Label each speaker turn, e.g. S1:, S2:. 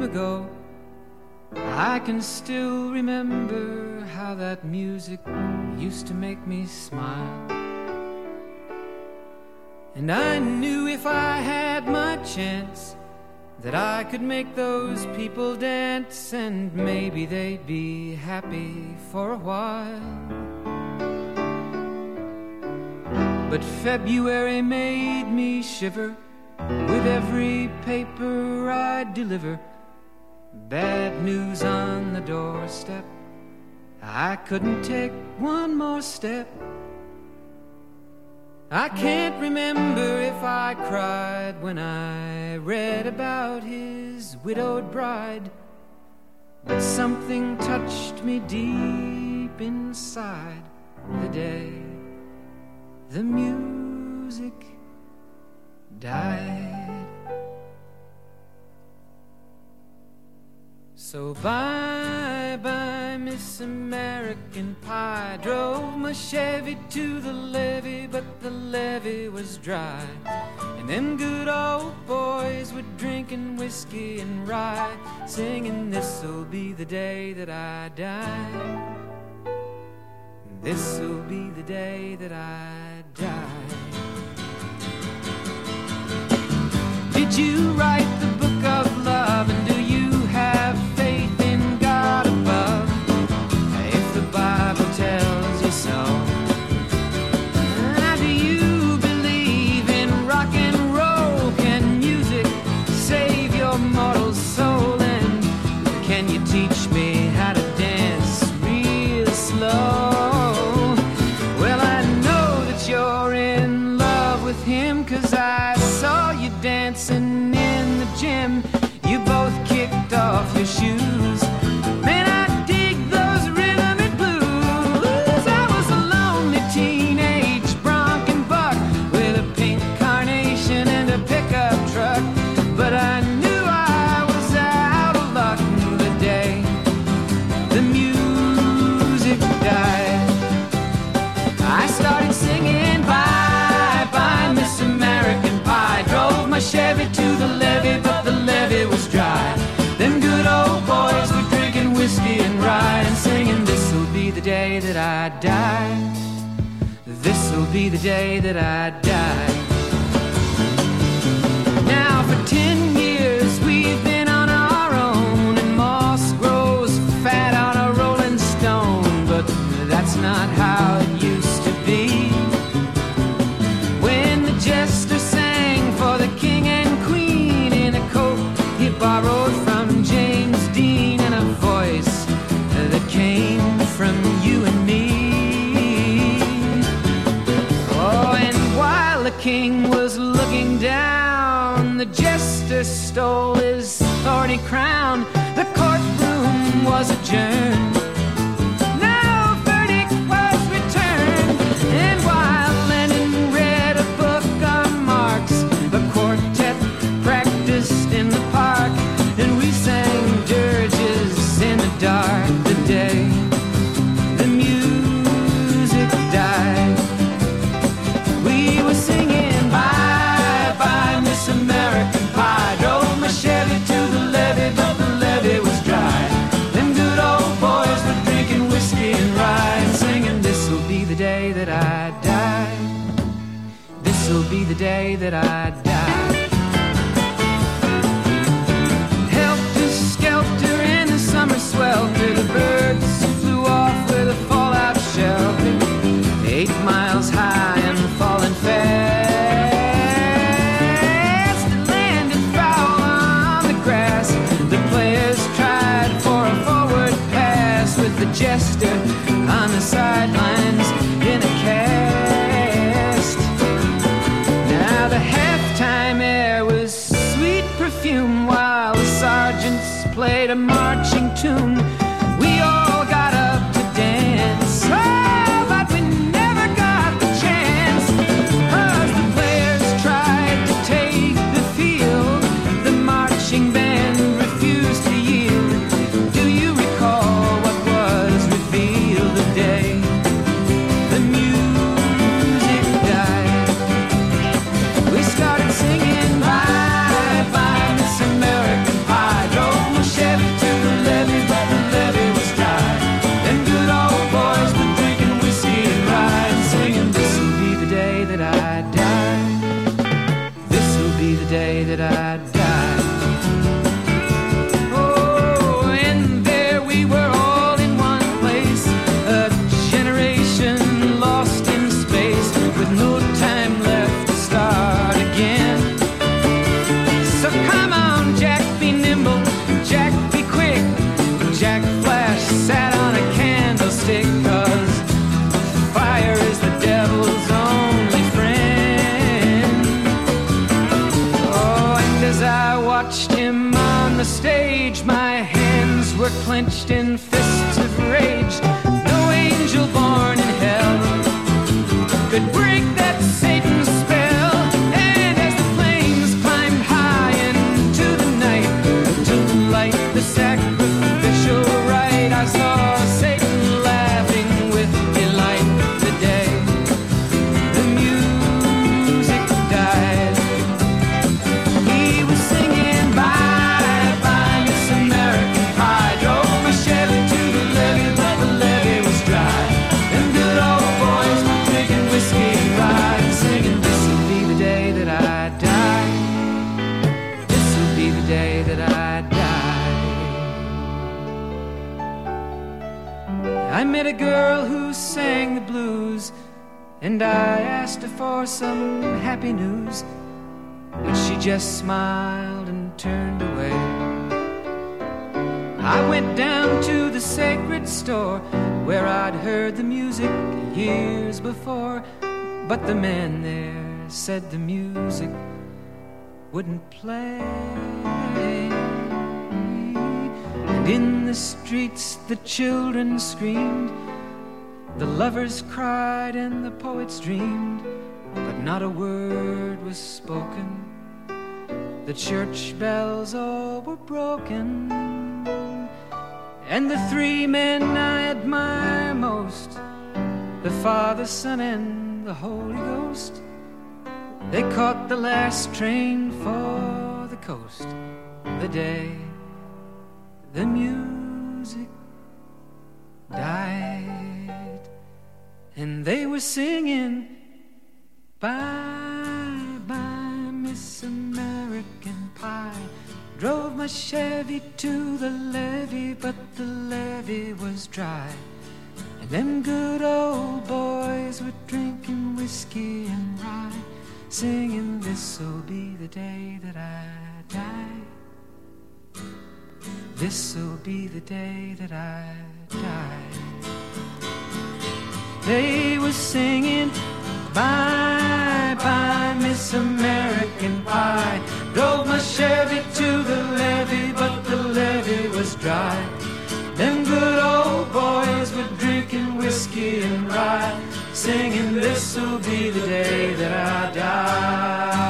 S1: time ago. I can still remember how that music used to make me smile. And I knew if I had my chance that I could make those people dance, and maybe they'd be happy for a while. But February made me shiver with every paper I'd deliver. Bad news on the doorstep, I couldn't take one more step. I can't remember if I cried when I read about his widowed bride, but something touched me deep inside the day the music died. So bye-bye, Miss American Pie. Drove my Chevy to the levee, but the levee was dry. And them good old boys were drinking whiskey and rye, singing, this'll be the day that I die. This'll be the day that I die. Did you write the book of love, and do you have faith in God above? If the Bible tells you so. Now do you believe in rock and roll? Can music save your mortal soul? And can you teach me how to dance real slow? Well, I know that you're in love with him, 'cause I saw you dancing in the gym. You both kicked off your shoes. Man, I dig those rhythm and blues. I was a lonely teenage bronc and buck with a pink carnation and a pickup truck, but I knew I was out of luck the day the music died. I started singing bye-bye, Miss American Pie. Drove my Chevy to the levee, but the levee was dry. Them good old boys were drinking whiskey and rye, and singing, this'll be the day that I die. This'll be the day that I die. Now for 10 years we've been on our own, and moss grows fat on a rolling stone, but that's not how it used to be. When the jester sang for the king and queen in a coat he borrowed from James Dean, and a voice that came from you and me. Oh, and while the king was looking down, the jester stole his thorny crown. The courtroom was adjourned. No verdict was returned. And while Lenin read a book on Marx, the quartet practiced in the park, and we sang dirges in the dark the day the music died. We were singing bye-bye, Miss American Pie. Drove my Chevy to the levee, but the levee was dry. Them good old boys were drinking whiskey and rye, and singing, this'll be the day that I die. This'll be the day that I die. Helter-skelter in the summer swelter, the birds flew off with a fallout shelter. 8 miles high and falling fast. It landed foul on the grass. The players tried for a forward pass, with the jester on the sidelines in a cast. Now the halftime air was sweet perfume, while the sergeants played a marching tune. We all got up to dance, oh, but we never got the chance, 'cause the players tried to take the field. The marching band refused to yield. Do you recall what was revealed the day the music died? We started singing bye-bye, Miss American Pie. Drove my the day that I die. Oh, and there we were all in one place, a generation lost in space, with no time left to start again. So come on, Jack, be nimble, Jack, be quick. Jack Flash sat on a candlestick, 'cause fire is the devil's only friend. Oh, and as I watched him on the stage, my hands were clenched in fists of rage. No angel born in hell could break that Satan's spell. And as the flames climbed high into the night to light the sacrificial rite, I saw Satan laughing with delight. The day the music died, he was singing bye bye Miss American Pie. Drove my Chevy to the levee, but the levee was dry. Them good old boys were drinking whiskey and rye, singing, this'll be the day that I die. This'll be the day that I die. I met a girl who sang the blues, and I asked her for some happy news, but she just smiled and turned away. I went down to the sacred store where I'd heard the music years before, but the man there said the music wouldn't play. And in the streets the children screamed, the lovers cried and the poets dreamed, but not a word was spoken. The church bells all were broken, and the three men I admire most, the Father, Son, and the Holy Ghost, they caught the last train for the coast. The day the music died, and they were singing bye bye Miss American Pie. Drove my Chevy to the levee, but the levee was dry. And them good old boys were drinking whiskey and rye, singing, this'll be the day that I die. This'll be the day that I die. They were singing bye bye Miss American Pie. Drove my Chevy to the levee, but the levee was dry. Them good old boys were drinking whiskey and rye, singing, this'll be the day that I die.